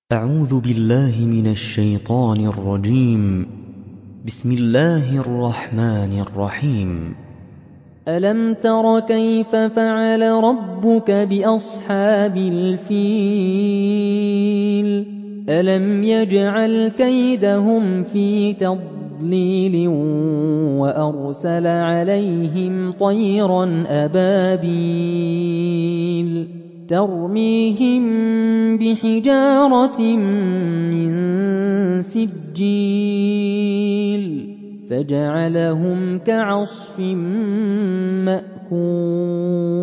أعوذ بالله من الشيطان الرجيم. بسم الله الرحمن الرحيم. ألم تر كيف فعل ربك بأصحاب الفيل ألم يجعل كيدهم في تضليل وأرسل عليهم طيرا أبابيل ترميهم بحجارة من سجيل فجعلهم كعصف مأكول.